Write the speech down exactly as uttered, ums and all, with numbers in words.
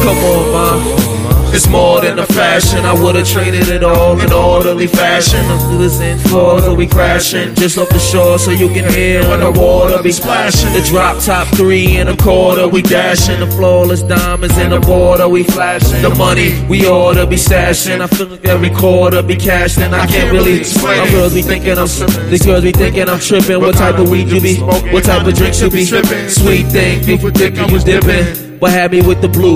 Come on, ma. It's more than a fashion. I would've traded it all in orderly fashion. I'm losing floors, so we crashing just off the shore, so you can hear when the water be splashing. The drop top three and a quarter, we dashing. The flawless diamonds in the border, we flashing. The money we oughta be stashing. I feel like every quarter be cashed, and I can't really explain. My girls be thinking I'm tripping. These girls be thinking I'm tripping. What type of weed you be? What type of drinks you be? Sweet thing, be for dipping, you dipping. What had me with the blue?